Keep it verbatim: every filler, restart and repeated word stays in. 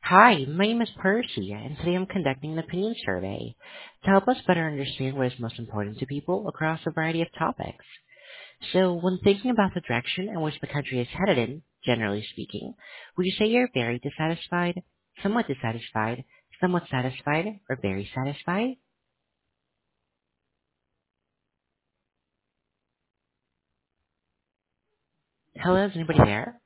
Hi, my name is Percy, and today I'm conducting an opinion survey to help us better understand what is most important to people across a variety of topics. So, when thinking about the direction in which the country is headed in, generally speaking, would you say you're very dissatisfied, somewhat dissatisfied, somewhat satisfied, or very satisfied? Hello, is anybody there?